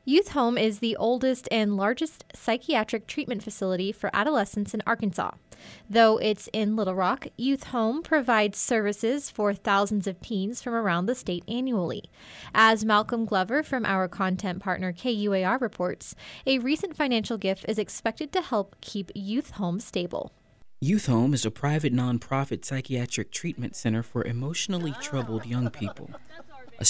Youth Home is the oldest and largest psychiatric treatment facility for adolescents in Arkansas. Though it's in Little Rock, Youth Home provides services for thousands of teens from around the state annually. As Malcolm Glover from our content partner KUAR reports, a recent financial gift is expected to help keep Youth Home stable. Youth Home is a private nonprofit psychiatric treatment center for emotionally troubled young people. A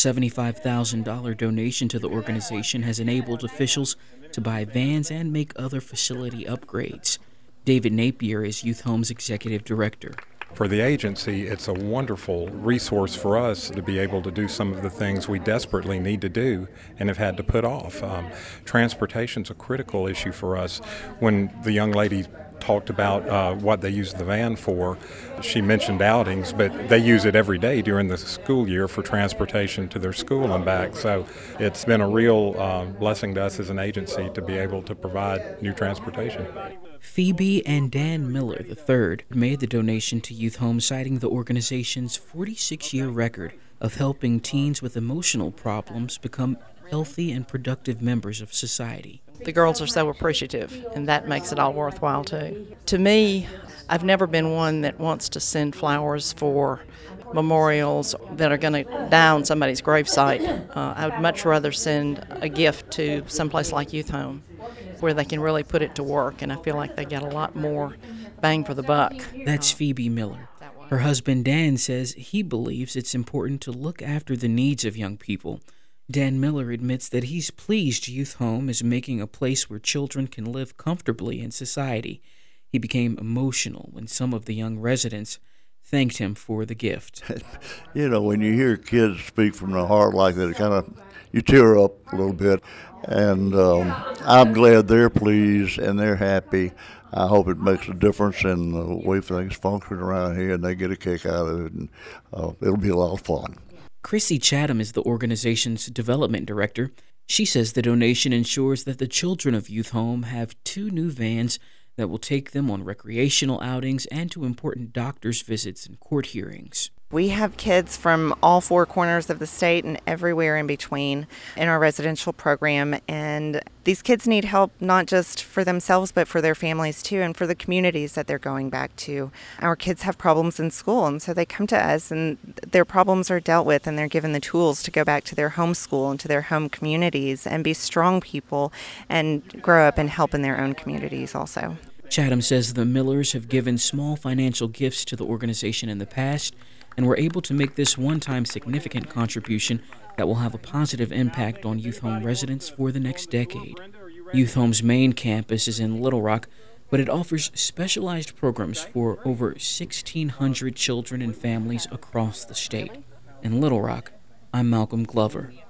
$75,000 donation to the organization has enabled officials to buy vans and make other facility upgrades. David Napier is Youth Home's executive director. For the agency, it's a wonderful resource for us to be able to do some of the things we desperately need to do and have had to put off. Transportation's a critical issue for us. When the young lady talked about what they use the van for, she mentioned outings, but they use it every day during the school year for transportation to their school and back. So it's been a real blessing to us as an agency to be able to provide new transportation. Phoebe and Dan Miller III made the donation to Youth Home, citing the organization's 46-year record of helping teens with emotional problems become healthy and productive members of society. The girls are so appreciative, and that makes it all worthwhile, too. To me, I've never been one that wants to send flowers for memorials that are going to die on somebody's gravesite. I would much rather send a gift to someplace like Youth Home, where they can really put it to work, and I feel like they get a lot more bang for the buck. That's Phoebe Miller. Her husband Dan says he believes it's important to look after the needs of young people. Dan Miller admits that he's pleased Youth Home is making a place where children can live comfortably in society. He became emotional when some of the young residents thanked him for the gift. You know, when you hear kids speak from the heart like that, it kind of, you tear up a little bit. And I'm glad they're pleased and they're happy. I hope it makes a difference in the way things function around here, and they get a kick out of it, and it'll be a lot of fun. Chrissy Chatham is the organization's development director. She says the donation ensures that the children of Youth Home have 2 new vans that will take them on recreational outings and to important doctor's visits and court hearings. We have kids from all 4 corners of the state and everywhere in between in our residential program, and these kids need help not just for themselves but for their families too, and for the communities that they're going back to. Our kids have problems in school, and so they come to us and their problems are dealt with, and they're given the tools to go back to their home school and to their home communities and be strong people and grow up and help in their own communities also. Chatham says the Millers have given small financial gifts to the organization in the past and were able to make this one-time significant contribution that will have a positive impact on Youth Home residents for the next decade. Youth Home's main campus is in Little Rock, but it offers specialized programs for over 1,600 children and families across the state. In Little Rock, I'm Malcolm Glover.